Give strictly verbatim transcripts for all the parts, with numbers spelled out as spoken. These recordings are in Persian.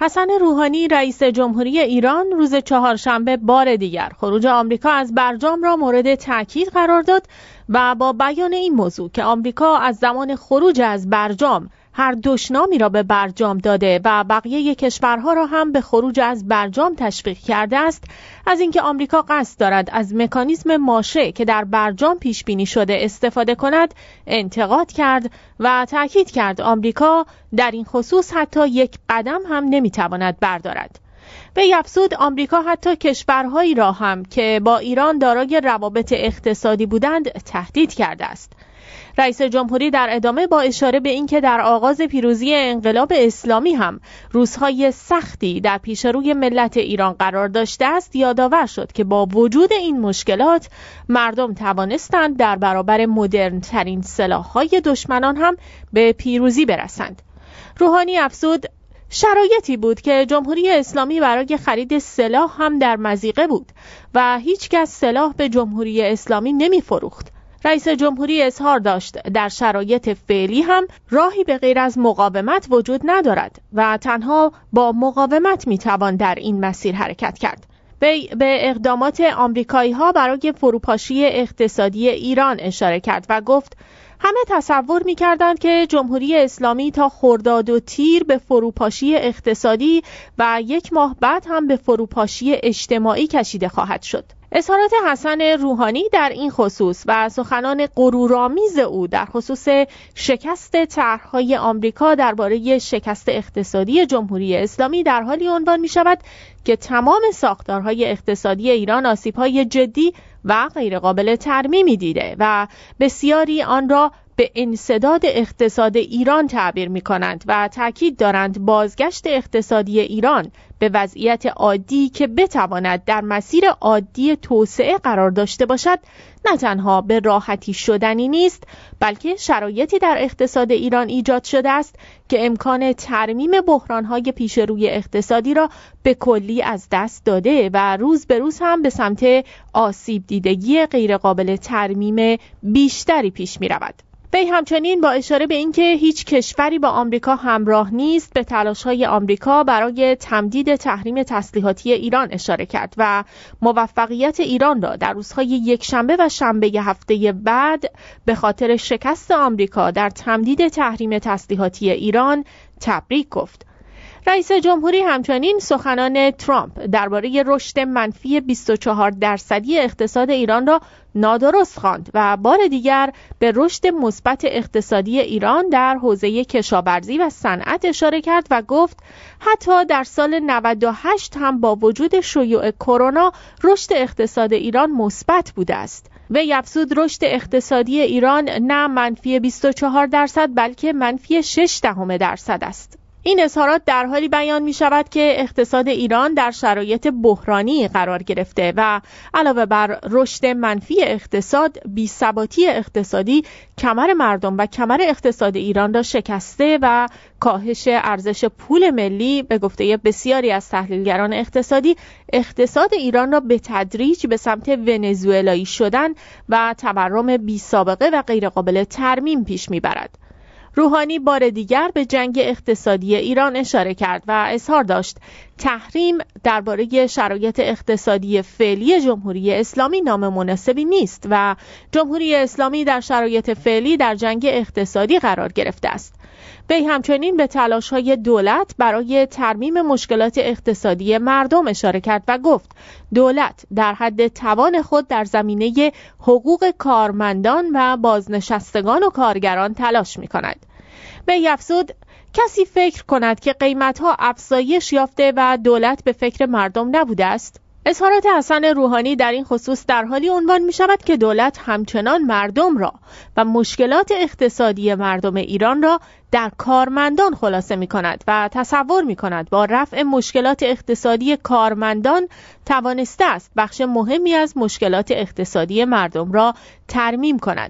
حسن روحانی رئیس جمهوری ایران روز چهارشنبه بار دیگر خروج آمریکا از برجام را مورد تاکید قرار داد و با بیان این موضوع که آمریکا از زمان خروج از برجام هر دشنامی را به برجام داده و بقیه کشورها را هم به خروج از برجام تشویق کرده است، از اینکه آمریکا قصد دارد از مکانیزم ماشه که در برجام پیش بینی شده استفاده کند، انتقاد کرد و تاکید کرد آمریکا در این خصوص حتی یک قدم هم نمیتواند بردارد. وی افزود آمریکا حتی کشورهایی را هم که با ایران دارای روابط اقتصادی بودند تهدید کرده است. رئیس جمهوری در ادامه با اشاره به اینکه در آغاز پیروزی انقلاب اسلامی هم روزهای سختی در پیش روی ملت ایران قرار داشته است، یادآور شد که با وجود این مشکلات مردم توانستند در برابر مدرن ترین سلاح‌های دشمنان هم به پیروزی برسند. روحانی افزود شرایطی بود که جمهوری اسلامی برای خرید سلاح هم در مضیقه بود و هیچ کس سلاح به جمهوری اسلامی نمی فروخت. رئیس جمهوری اظهار داشت در شرایط فعلی هم راهی به غیر از مقاومت وجود ندارد و تنها با مقاومت میتوان در این مسیر حرکت کرد. وی به اقدامات آمریکایی‌ها برای فروپاشی اقتصادی ایران اشاره کرد و گفت همه تصور می‌کردند که جمهوری اسلامی تا خرداد و تیر به فروپاشی اقتصادی و یک ماه بعد هم به فروپاشی اجتماعی کشیده خواهد شد. اظهارات حسن روحانی در این خصوص و سخنان غرورآمیز او در خصوص شکست طرح‌های آمریکا درباره شکست اقتصادی جمهوری اسلامی در حالی عنوان می‌شود که تمام ساختارهای اقتصادی ایران آسیب‌های جدی و غیرقابل ترمیمی دیده و بسیاری آن را به انسداد اقتصاد ایران تعبیر می کنند و تاکید دارند بازگشت اقتصادی ایران به وضعیت عادی که بتواند در مسیر عادی توسعه قرار داشته باشد نه تنها به راحتی شدنی نیست، بلکه شرایطی در اقتصاد ایران ایجاد شده است که امکان ترمیم بحران‌های پیش روی اقتصادی را به کلی از دست داده و روز به روز هم به سمت آسیب دیدگی غیرقابل ترمیم بیشتری پیش می رود. وی همچنین با اشاره به اینکه هیچ کشوری با آمریکا همراه نیست به تلاش‌های آمریکا برای تمدید تحریم تسلیحاتی ایران اشاره کرد و موفقیت ایران را در روزهای یکشنبه و شنبه هفته بعد به خاطر شکست آمریکا در تمدید تحریم تسلیحاتی ایران تبریک گفت. رئیس جمهوری همچنین سخنان ترامپ درباره رشد منفی بیست و چهار درصدی اقتصاد ایران را نادرست خواند و بار دیگر به رشد مثبت اقتصادی ایران در حوزه کشاورزی و صنعت اشاره کرد و گفت حتی در سال نود و هشت هم با وجود شیوع کرونا رشد اقتصاد ایران مثبت بوده است. وی افزود رشد اقتصادی ایران نه منفی بیست و چهار درصد بلکه منفی شش دهم درصد است. این اظهارات در حالی بیان می شود که اقتصاد ایران در شرایط بحرانی قرار گرفته و علاوه بر رشد منفی اقتصاد، بی‌ثباتی اقتصادی کمر مردم و کمر اقتصاد ایران را شکسته و کاهش ارزش پول ملی به گفته بسیاری از تحلیلگران اقتصادی اقتصاد ایران را به تدریج به سمت ونزوئلایی شدن و تورم بی‌سابقه و غیرقابل ترمیم پیش می‌برد. روحانی بار دیگر به جنگ اقتصادی ایران اشاره کرد و اظهار داشت تحریم درباره شرایط اقتصادی فعلی جمهوری اسلامی نام مناسبی نیست و جمهوری اسلامی در شرایط فعلی در جنگ اقتصادی قرار گرفته است. وی همچنین به تلاش‌های دولت برای ترمیم مشکلات اقتصادی مردم اشاره کرد و گفت دولت در حد توان خود در زمینه حقوق کارمندان و بازنشستگان و کارگران تلاش می‌کند. وی افزود کسی فکر کند که قیمت‌ها افزایش یافته و دولت به فکر مردم نبوده است؟ اظهارات حسن روحانی در این خصوص در حالی عنوان می شود که دولت همچنان مردم را و مشکلات اقتصادی مردم ایران را در کارمندان خلاصه می کند و تصور می کند با رفع مشکلات اقتصادی کارمندان توانسته است بخش مهمی از مشکلات اقتصادی مردم را ترمیم کند.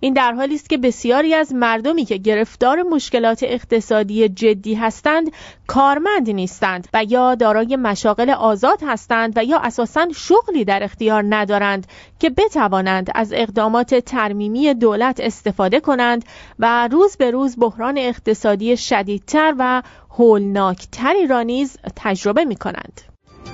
این در حالی است که بسیاری از مردمی که گرفتار مشکلات اقتصادی جدی هستند کارمند نیستند و یا دارای مشاغل آزاد هستند و یا اساساً شغلی در اختیار ندارند که بتوانند از اقدامات ترمیمی دولت استفاده کنند و روز به روز بحران اقتصادی شدیدتر و هولناکتری را نیز تجربه می کنند.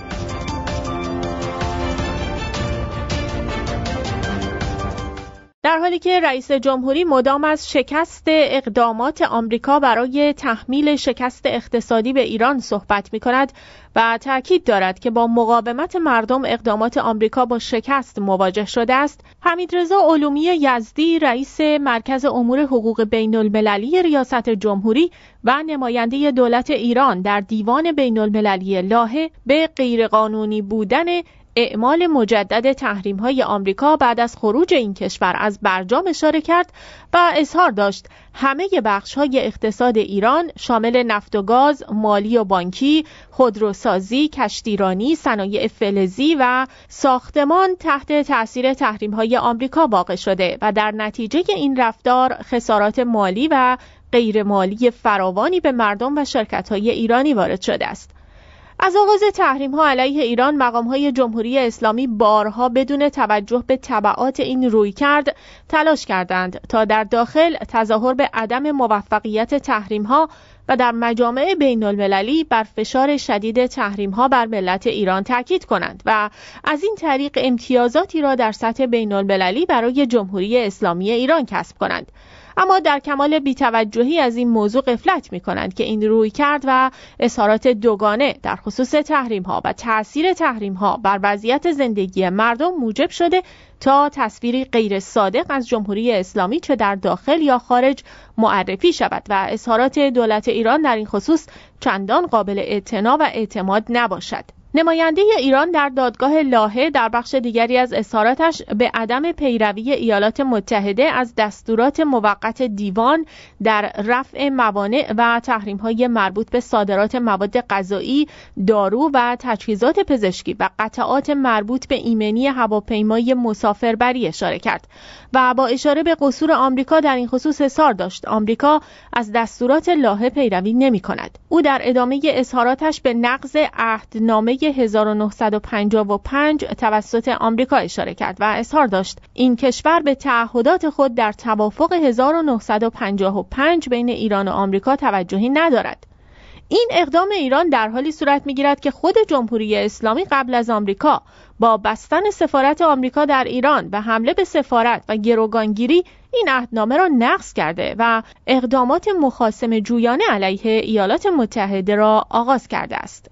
در حالی که رئیس جمهوری مدام از شکست اقدامات آمریکا برای تحمیل شکست اقتصادی به ایران صحبت می کند و تأکید دارد که با مقاومت مردم اقدامات آمریکا با شکست مواجه شده است، حمیدرضا علومی یزدی رئیس مرکز امور حقوق بین المللی ریاست جمهوری و نماینده دولت ایران در دیوان بین المللی لاهه به غیرقانونی بودن اعمال مجدد تحریم‌های آمریکا بعد از خروج این کشور از برجام اشاره کرد و اظهار داشت همه بخش‌های اقتصاد ایران شامل نفت و گاز، مالی و بانکی، خودروسازی، کشتیرانی، صنایع فلزی و ساختمان تحت تأثیر تحریم‌های آمریکا واقع شده و در نتیجه این رفتار خسارات مالی و غیر مالی فراوانی به مردم و شرکت‌های ایرانی وارد شده است. از آغاز تحریم‌ها علیه ایران، مقام‌های جمهوری اسلامی بارها بدون توجه به تبعات این رویکرد تلاش کردند تا در داخل تظاهر به عدم موفقیت تحریم‌ها و در مجامع بین المللی بر فشار شدید تحریم‌ها بر ملت ایران تاکید کنند و از این طریق امتیازاتی را در سطح بین المللی برای جمهوری اسلامی ایران کسب کنند. اما در کمال بی‌توجهی از این موضوع غفلت می‌کنند که این رویکرد و اظهارات دوگانه در خصوص تحریم‌ها و تأثیر تحریم‌ها بر وضعیت زندگی مردم موجب شده تا تصویری غیر صادق از جمهوری اسلامی چه در داخل یا خارج معرفی شود و اظهارات دولت ایران در این خصوص چندان قابل اعتنا و اعتماد نباشد. نماینده ایران در دادگاه لاهه در بخش دیگری از اظهاراتش به عدم پیروی ایالات متحده از دستورات موقت دیوان در رفع موانع و تحریم‌های مربوط به صادرات مواد غذایی، دارو و تجهیزات پزشکی و قطعات مربوط به ایمنی هواپیمای مسافربری اشاره کرد و با اشاره به قصور آمریکا در این خصوص اظهار داشت آمریکا از دستورات لاهه پیروی نمی‌کند. او در ادامه اظهاراتش به نقض عهدنامه هزار و نهصد و پنجاه و پنج توسط آمریکا اشاره کرد و اظهار داشت این کشور به تعهدات خود در توافق هزار و نهصد و پنجاه و پنج بین ایران و آمریکا توجهی ندارد. این اقدام ایران در حالی صورت می‌گیرد که خود جمهوری اسلامی قبل از آمریکا با بستن سفارت آمریکا در ایران و حمله به سفارت و گروگانگیری این عهدنامه را نقض کرده و اقدامات مخاصم جویانه علیه ایالات متحده را آغاز کرده است.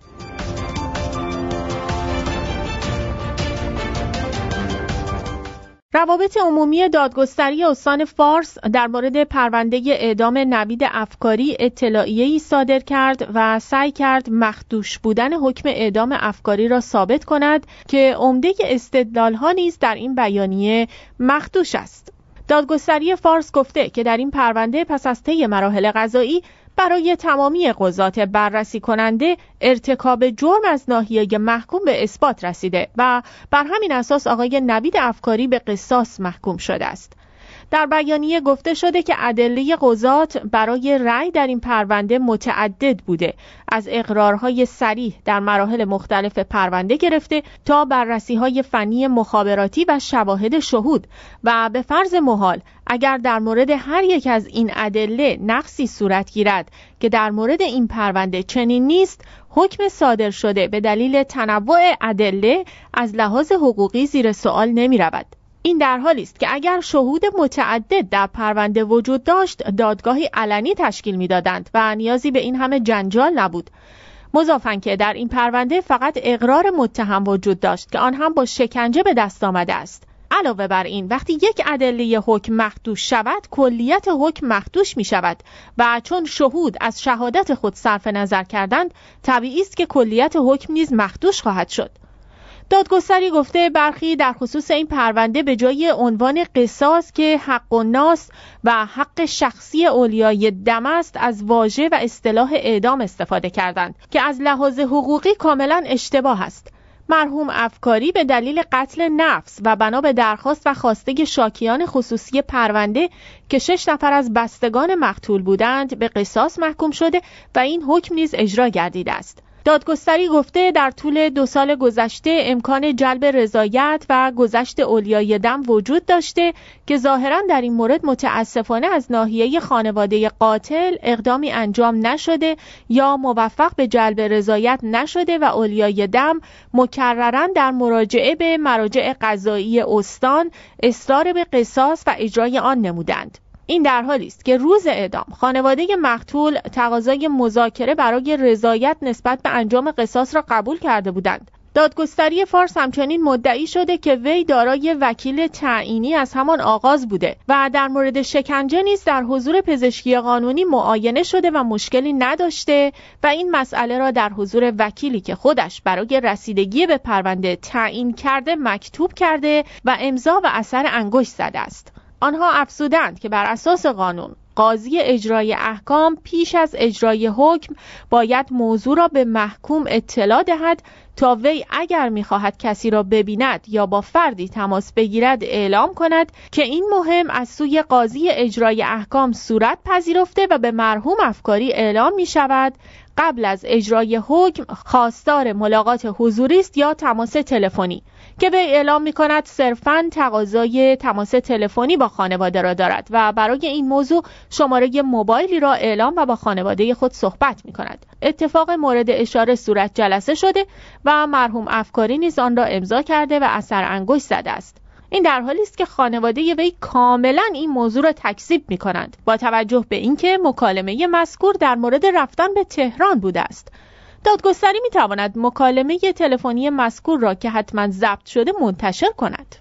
روابط عمومی دادگستری استان فارس در مورد پرونده اعدام نوید افکاری اطلاعیه‌ای صادر کرد و سعی کرد مخدوش بودن حکم اعدام افکاری را ثابت کند که عمده استدلال‌ها نیز در این بیانیه مخدوش است. دادگستری فارس گفته که در این پرونده پس از طی مراحل قضایی برای تمامی قضات بررسی کننده ارتکاب جرم از ناحیه محکوم به اثبات رسیده و بر همین اساس آقای نوید افکاری به قصاص محکوم شده است. در بیانیه گفته شده که ادله قضات برای رأی در این پرونده متعدد بوده، از اقرارهای صریح در مراحل مختلف پرونده گرفته تا بررسی‌های فنی مخابراتی و شواهد شهود و به فرض محال اگر در مورد هر یک از این ادله نقصی صورت گیرد که در مورد این پرونده چنین نیست، حکم صادر شده به دلیل تنوع ادله از لحاظ حقوقی زیر سوال نمی رود. این در حالی است که اگر شهود متعدد در پرونده وجود داشت، دادگاهی علنی تشکیل می‌دادند و نیازی به این همه جنجال نبود. مضافاً که در این پرونده فقط اقرار متهم وجود داشت که آن هم با شکنجه به دست آمده است. علاوه بر این، وقتی یک ادله حکم مخدوش شود، کلیت حکم مخدوش می شود و چون شهود از شهادت خود صرف نظر کردند، طبیعی است که کلیت حکم نیز مخدوش خواهد شد. دادگستری گفته برخی در خصوص این پرونده به جای عنوان قصاص که حق الناس و حق شخصی اولیای دم است، از واژه و اصطلاح اعدام استفاده کردند که از لحاظ حقوقی کاملا اشتباه است. مرحوم افکاری به دلیل قتل نفس و بنا به درخواست و خواسته شاکیان خصوصی پرونده که شش نفر از بستگان مقتول بودند به قصاص محکوم شده و این حکم نیز اجرا گردیده است. دادگستری گفته در طول دو سال گذشته امکان جلب رضایت و گذشت اولیای دم وجود داشته که ظاهراً در این مورد متاسفانه از ناحیه خانواده قاتل اقدامی انجام نشده یا موفق به جلب رضایت نشده و اولیای دم مکرراً در مراجعه به مراجع قضایی استان اصرار به قصاص و اجرای آن نمودند. این در حالی است که روز اعدام خانواده مقتول تقاضای مذاکره برای رضایت نسبت به انجام قصاص را قبول کرده بودند. دادگستری فارس همچنین مدعی شده که وی دارای وکیل تعیینی از همان آغاز بوده و در مورد شکنجه نیز در حضور پزشکی قانونی معاینه شده و مشکلی نداشته و این مسئله را در حضور وکیلی که خودش برای رسیدگی به پرونده تعیین کرده مکتوب کرده و امضا و اثر انگشت زده است. آنها افزودند که بر اساس قانون قاضی اجرای احکام پیش از اجرای حکم باید موضوع را به محکوم اطلاع دهد تا وی اگر می‌خواهد کسی را ببیند یا با فردی تماس بگیرد اعلام کند که این مهم از سوی قاضی اجرای احکام صورت پذیرفته و به مرحوم افکاری اعلام می‌شود قبل از اجرای حکم خواستار ملاقات حضوری است یا تماس تلفنی که وی اعلام می‌کند صرفاً تقاضای تماس تلفنی با خانواده را دارد و برای این موضوع شماره موبایلی را اعلام و با خانواده خود صحبت می‌کند. اتفاق مورد اشاره صورت جلسه شده و مرحوم افکاری نیز آن را امضا کرده و اثر انگشت زده است. این در حالی است که خانواده وی کاملا این موضوع را تکذیب می‌کنند با توجه به اینکه مکالمه مذکور در مورد رفتن به تهران بوده است. دادگستری می‌تواند مکالمه تلفنی مذکور را که حتما ضبط شده منتشر کند.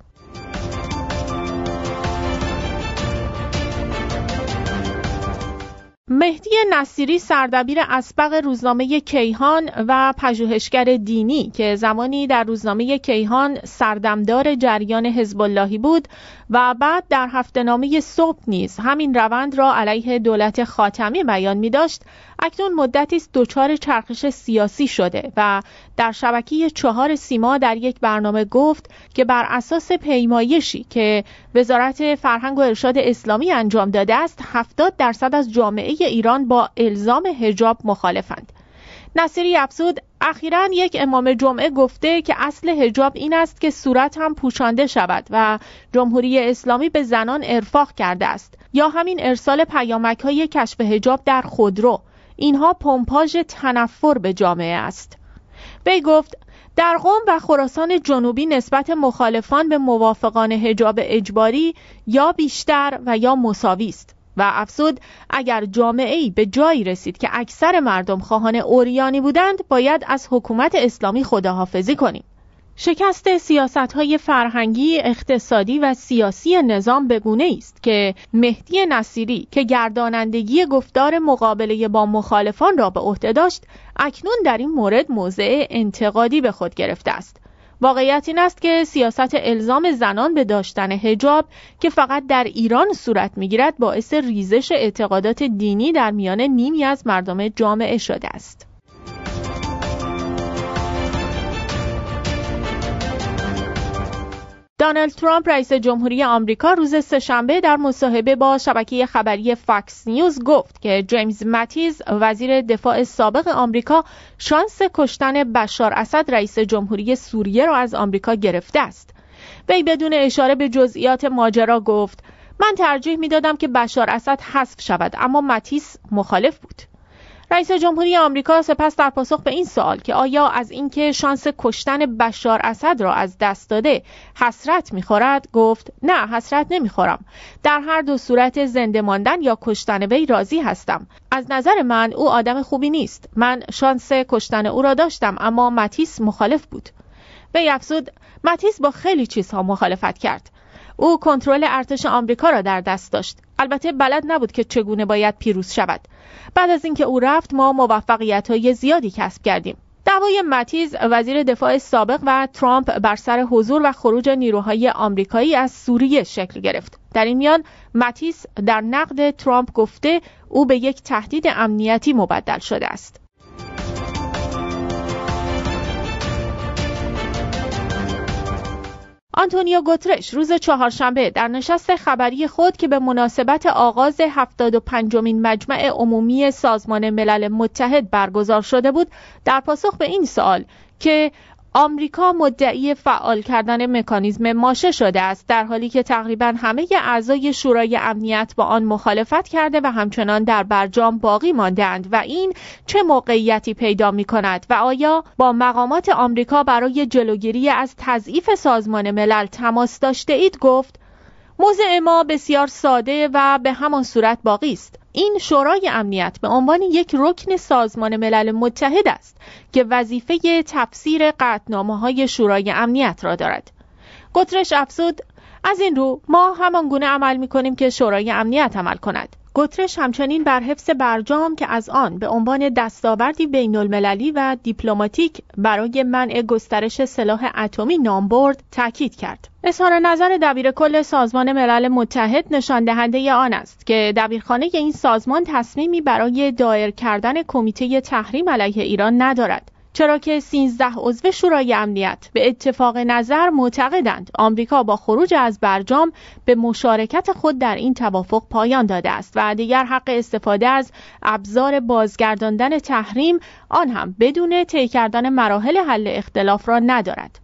مهدی نصیری سردبیر اسبق روزنامه کیهان و پژوهشگر دینی که زمانی در روزنامه کیهان سردمدار جریان حزب اللهی بود و بعد در هفته‌نامه صبح نیز همین روند را علیه دولت خاتمی بیان می داشت، اکنون مدتی است دچار چرخش سیاسی شده و در شبکه چهار سیما در یک برنامه گفت که بر اساس پیمایشی که وزارت فرهنگ و ارشاد اسلامی انجام داده است هفتاد درصد از جامعه ایران با الزام حجاب مخالفند. نصیری افزود اخیراً یک امام جمعه گفته که اصل حجاب این است که صورت هم پوشانده شود و جمهوری اسلامی به زنان ارفاق کرده است، یا همین ارسال پیامک‌های کشف حجاب در خودرو. اینها پمپاژ تنفر به جامعه است. وی گفت در قم و خراسان جنوبی نسبت مخالفان به موافقان حجاب اجباری یا بیشتر و یا مساوی است و افزود اگر جامعه‌ای به جایی رسید که اکثر مردم خواهان عریانی بودند باید از حکومت اسلامی خداحافظی کنیم. شکست سیاست‌های فرهنگی، اقتصادی و سیاسی نظام به گونه‌ای است که مهدی نصیری که گردانندگی گفتار مقابله با مخالفان را به عهده داشت، اکنون در این مورد موضع انتقادی به خود گرفته است. واقعیت این است که سیاست الزام زنان به داشتن حجاب که فقط در ایران صورت می‌گیرد باعث ریزش اعتقادات دینی در میان نیمی از مردم جامعه شده است. دونالد ترامپ رئیس جمهوری آمریکا روز سه‌شنبه در مصاحبه با شبکه خبری فاکس نیوز گفت که جیمز ماتیز وزیر دفاع سابق آمریکا شانس کشتن بشار اسد رئیس جمهوری سوریه را از آمریکا گرفته است. وی بدون اشاره به جزئیات ماجرا گفت من ترجیح می‌دادم که بشار اسد حذف شود اما ماتیز مخالف بود. رئیس جمهوری آمریکا سپس در پاسخ به این سوال که آیا از اینکه شانس کشتن بشار اسد را از دست داده حسرت می‌خورد گفت نه حسرت نمی‌خورم، در هر دو صورت زنده ماندن یا کشتن وی راضی هستم. از نظر من او آدم خوبی نیست، من شانس کشتن او را داشتم اما ماتیس مخالف بود. وی افزود ماتیس با خیلی چیزها مخالفت کرد. او کنترل ارتش آمریکا را در دست داشت، البته بلد نبود که چگونه باید پیروز شود. بعد از اینکه او رفت ما موفقیت‌های زیادی کسب کردیم. دعوای ماتیز وزیر دفاع سابق و ترامپ بر سر حضور و خروج نیروهای آمریکایی از سوریه شکل گرفت. در این میان ماتیز در نقد ترامپ گفته او به یک تهدید امنیتی مبدل شده است. آنتونیو گوترش روز چهارشنبه در نشست خبری خود که به مناسبت آغاز هفتاد و پنجمین مجمع عمومی سازمان ملل متحد برگزار شده بود، در پاسخ به این سوال که آمریکا مدعی فعال کردن مکانیزم ماشه شده است، در حالی که تقریباً همه اعضای شورای امنیت با آن مخالفت کرده و همچنان در برجام باقی مانده‌اند و این چه موقعیتی پیدا می‌کند و آیا با مقامات آمریکا برای جلوگیری از تضعیف سازمان ملل تماس داشته اید؟ گفت موضع ما بسیار ساده و به همان صورت باقی است. این شورای امنیت به عنوان یک رکن سازمان ملل متحد است که وظیفه تفسیر قطعنامه‌های شورای امنیت را دارد. گوترش افزود از این رو ما همان گونه عمل می‌کنیم که شورای امنیت عمل کند. گوترش همچنین بر حفظ برجام که از آن به عنوان دستاوردی بین‌المللی و دیپلماتیک برای منع گسترش سلاح اتمی نام برد تاکید کرد. اظهار نظر دبیرکل سازمان ملل متحد نشان دهنده آن است که دبیرخانه این سازمان تصمیمی برای دایر کردن کمیته تحریم علیه ایران ندارد، چرا که سیزده عضو شورای امنیت به اتفاق نظر معتقدند آمریکا با خروج از برجام به مشارکت خود در این توافق پایان داده است و دیگر حق استفاده از ابزار بازگرداندن تحریم، آن هم بدون طی کردن مراحل حل اختلاف را ندارد.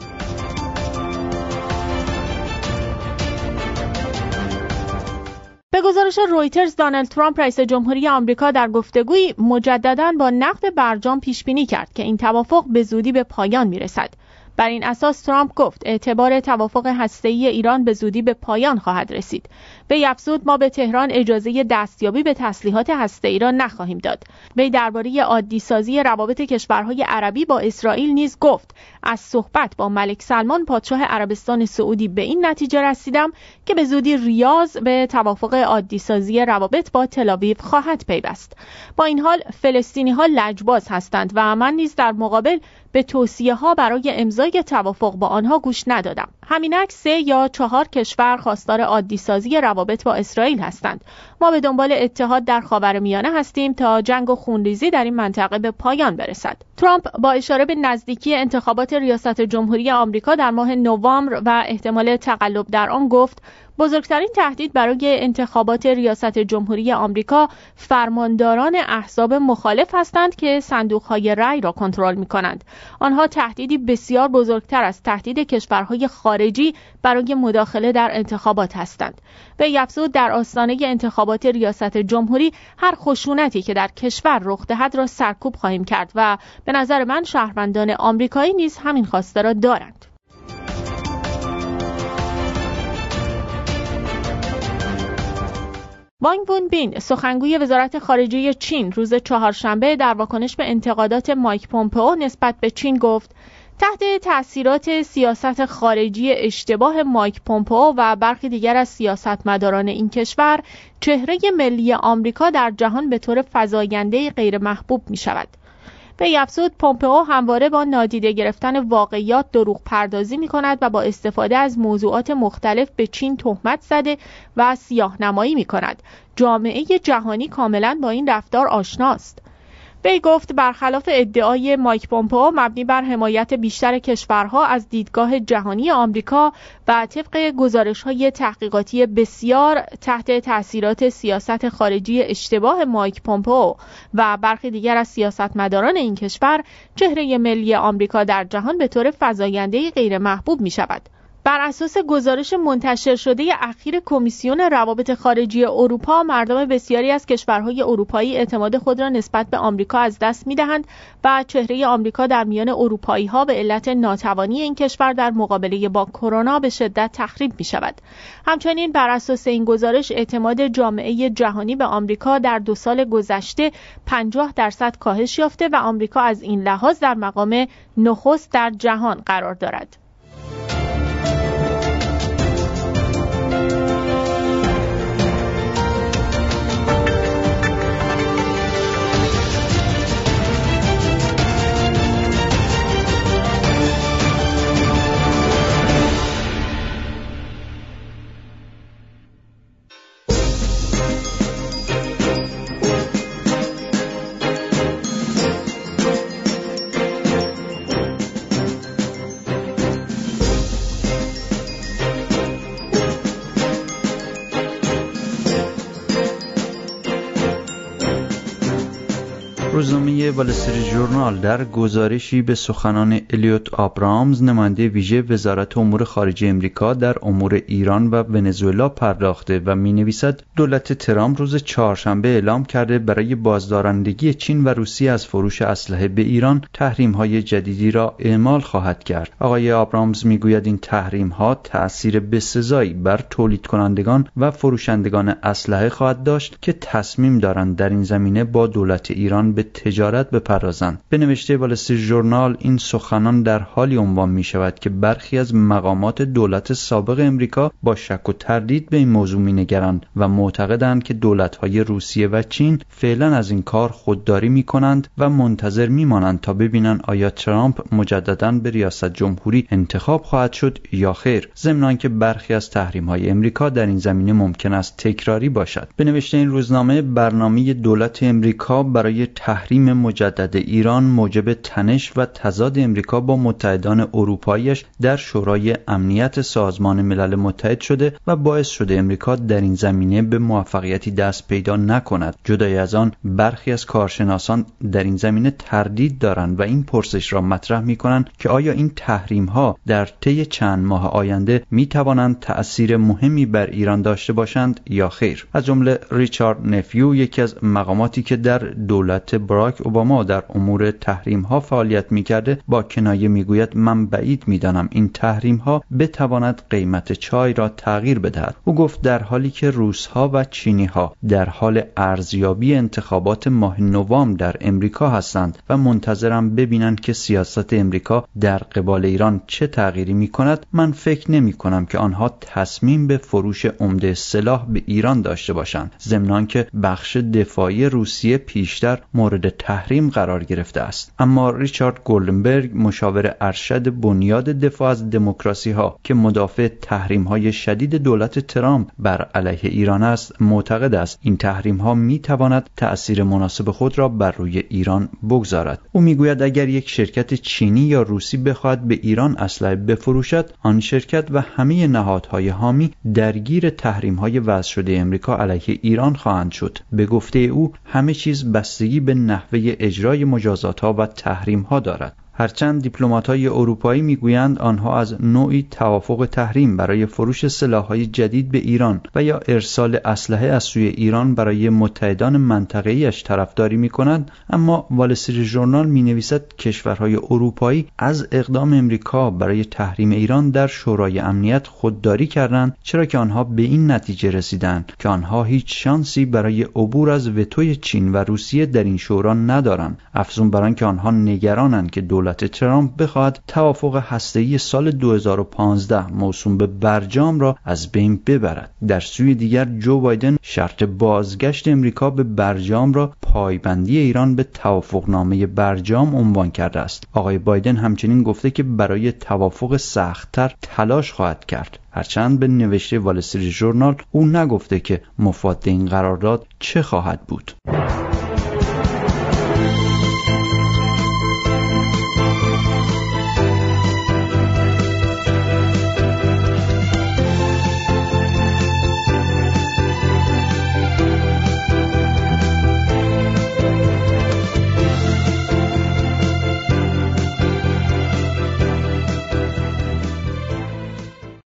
به گزارش رویترز، دونالد ترامپ رئیس جمهوری آمریکا در گفتگویی مجدداً با نقد برجام پیش بینی کرد که این توافق به زودی به پایان میرسد. بر این اساس ترامپ گفت اعتبار توافق هسته‌ای ایران به زودی به پایان خواهد رسید. وی افزود ما به تهران اجازه دستیابی به تسلیحات هسته‌ای را نخواهیم داد. وی درباره عادی سازی روابط کشورهای عربی با اسرائیل نیز گفت از صحبت با ملک سلمان پادشاه عربستان سعودی به این نتیجه رسیدم که به زودی ریاض به توافق عادی سازی روابط با تل‌آویو خواهد پیوست. با این حال فلسطینی‌ها لجباز هستند و من نیز در مقابل به توصیه‌ها برای امضای توافق با آنها گوش ندادم. همینک سه یا چهار کشور خواستار عادی سازی روابط با اسرائیل هستند. ما به دنبال اتحاد در خاورمیانه هستیم تا جنگ و خونریزی در این منطقه به پایان برسد. ترامپ با اشاره به نزدیکی انتخابات ریاست جمهوری آمریکا در ماه نوامبر و احتمال تقلب در آن گفت بزرگترین تهدید برای انتخابات ریاست جمهوری آمریکا فرمانداران احزاب مخالف هستند که صندوق‌های رأی را کنترل می‌کنند. آنها تهدیدی بسیار بزرگتر از تهدید کشورهای خارجی برای مداخله در انتخابات هستند. وی افزود در آستانه انتخابات ریاست جمهوری هر خشونتی که در کشور رخ دهد را سرکوب خواهیم کرد و به نظر من شهروندان آمریکایی نیز همین خواسته را دارند. وانگ ونبین، سخنگوی وزارت خارجه چین، روز چهارشنبه در واکنش به انتقادات مایک پومپئو نسبت به چین گفت تحت تأثیرات سیاست خارجی اشتباه مایک پومپئو و برخی دیگر از سیاستمداران این کشور، چهره ملی آمریکا در جهان به طور فزاینده غیر محبوب می شود. وی افزود پومپئو همواره با نادیده گرفتن واقعیات دروغ پردازی می کند و با استفاده از موضوعات مختلف به چین تهمت زده و سیاه‌نمایی می کند. جامعه جهانی کاملا با این رفتار آشناست. وی گفت برخلاف ادعای مایک پومپئو مبنی بر حمایت بیشتر کشورها از دیدگاه جهانی آمریکا و طبق گزارش‌های تحقیقاتی بسیار تحت تأثیرات سیاست خارجی اشتباه مایک پومپئو و برخی دیگر از سیاستمداران این کشور، چهره ملی آمریکا در جهان به طور فزاینده غیر محبوب می‌شود. بر اساس گزارش منتشر شده اخیر کمیسیون روابط خارجی اروپا، مردم بسیاری از کشورهای اروپایی اعتماد خود را نسبت به آمریکا از دست می‌دهند و چهره آمریکا در میان اروپایی‌ها به علت ناتوانی این کشور در مقابله با کرونا به شدت تخریب می‌شود. همچنین بر اساس این گزارش اعتماد جامعه جهانی به آمریکا در دو سال گذشته پنجاه درصد کاهش یافته و آمریکا از این لحاظ در مقام نخست در جهان قرار دارد. روزنامه وال استریت ژورنال در گزارشی به سخنان الیوت آبرامز، نماینده ویژه وزارت امور خارجه آمریکا در امور ایران و ونزوئلا پرداخته و می‌نویسد دولت ترامپ روز چهارشنبه اعلام کرده برای بازدارندگی چین و روسیه از فروش اسلحه به ایران تحریم‌های جدیدی را اعمال خواهد کرد. آقای آبرامز می‌گوید این تحریم‌ها تأثیر بسزایی بر تولید کنندگان و فروشندگان اسلحه خواهد داشت که تصمیم دارند در این زمینه با دولت ایران به تجارت بپردازند. به نوشته وال استریت ژورنال این سخنان در حالی عنوان می شود که برخی از مقامات دولت سابق امریکا با شک و تردید به این موضوع می نگرند و معتقدند که دولت‌های روسیه و چین فعلا از این کار خودداری می کنند و منتظر می مانند تا ببینند آیا ترامپ مجدداً به ریاست جمهوری انتخاب خواهد شد یا خیر، ضمن آنکه برخی از تحریم‌های امریکا در این زمینه ممکن است تکراری باشد. به نوشته این روزنامه برنامه دولت امریکا برای تحریم مجدد ایران موجب تنش و تضاد امریکا با متحدان اروپایی‌اش در شورای امنیت سازمان ملل متحد شده و باعث شده امریکا در این زمینه به موفقیتی دست پیدا نکند. جدای از آن برخی از کارشناسان در این زمینه تردید دارند و این پرسش را مطرح می‌کنند که آیا این تحریم‌ها در طی چند ماه آینده می‌توانند تأثیر مهمی بر ایران داشته باشند یا خیر. از جمله ریچارد نفیو، یکی از مقاماتی که در دولت باراک اوباما در امور تحریم ها فعالیت می‌کرده، با کنایه میگوید من بعید می‌دانم این تحریم ها بتواند قیمت چای را تغییر بدهد. او گفت در حالی که روس‌ها و چینی‌ها در حال ارزیابی انتخابات ماه نوامبر در امریکا هستند و منتظرم ببینند که سیاست امریکا در قبال ایران چه تغییری می‌کند، من فکر نمی‌کنم که آنها تصمیم به فروش عمده سلاح به ایران داشته باشند، ضمن آنکه بخش دفاعی روسیه پیشتر مورد تحریم قرار گرفته است. اما ریچارد گلدنبرگ، مشاور ارشد بنیاد دفاع از دموکراسی ها که مدافع تحریم های شدید دولت ترامپ بر علیه ایران است، معتقد است این تحریم ها می تواند تأثیر مناسب خود را بر روی ایران بگذارد. او میگوید اگر یک شرکت چینی یا روسی بخواهد به ایران اسلحه بفروشد، آن شرکت و همه نهادهای حامی درگیر تحریم های وضع شده امریکا علیه ایران خواهند شد. به گفته او همه چیز بستگی به نحوه اجرای مجازات‌ها و تحریم‌ها دارد. هرچند دیپلمات‌های اروپایی میگویند آنها از نوعی توافق تحریم برای فروش سلاح‌های جدید به ایران و یا ارسال اسلحه از سوی ایران برای متحدان منطقه‌ایش طرفداری می‌کنند، اما وال استریت ژورنال می‌نویسد کشورهای اروپایی از اقدام امریکا برای تحریم ایران در شورای امنیت خودداری کردند، چرا که آنها به این نتیجه رسیدند که آنها هیچ شانسی برای عبور از وتوی چین و روسیه در این شورا ندارند. افزون بر آن که آنها نگرانند که دولت ترامپ بخواهد توافق هسته‌ای سال دو هزار و پانزده موسوم به برجام را از بین ببرد. در سوی دیگر جو بایدن شرط بازگشت امریکا به برجام را پایبندی ایران به توافقنامه برجام عنوان کرده است. آقای بایدن همچنین گفته که برای توافق سخت‌تر تلاش خواهد کرد. هرچند به نوشته وال استریت ژورنال او نگفته که مفاد این قرارداد چه خواهد بود.